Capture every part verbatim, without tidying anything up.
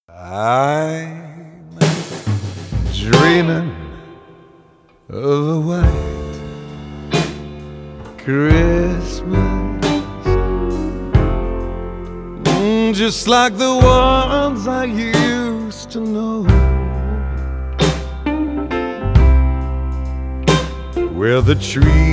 I'm dreaming of a white Christmas, mm, just like the ones I used to know, where the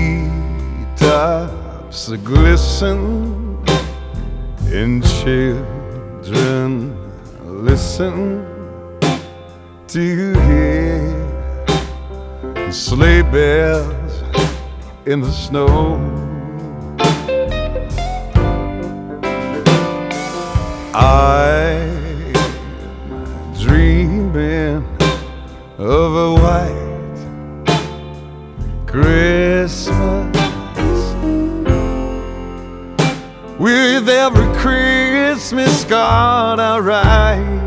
treetops glisten and children listen to hear sleigh bells in the snow. I'm dreaming of a white Christmas, with every Christmas card I write.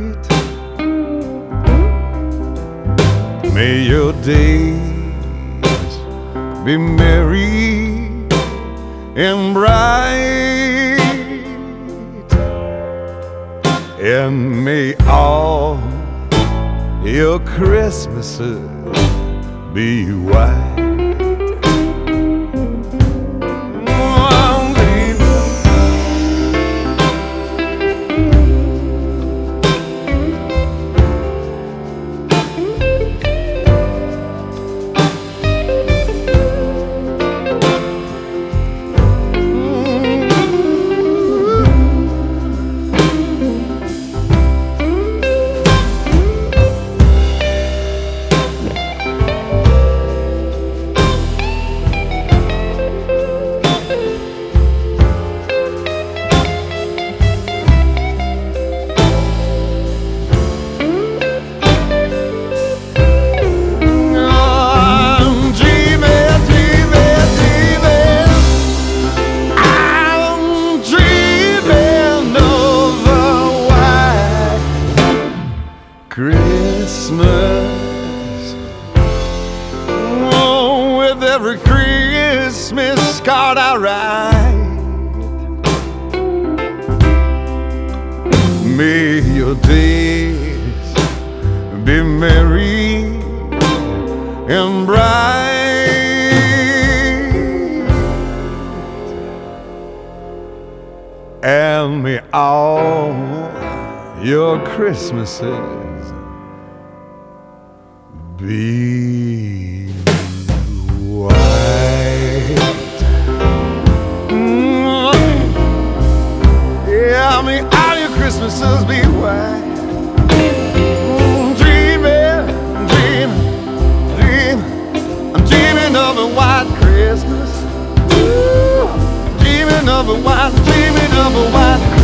May your days be merry and bright, and may all your Christmases be white. Christmas, oh, with every Christmas card I write. May your days be merry and bright, and may all your Christmases be white. Mm. Yeah, may all your Christmases be white. Mm, dreaming, dreaming, dreaming. I'm dreaming of a white Christmas. Ooh, dreaming of a white, dreaming of a white Christmas.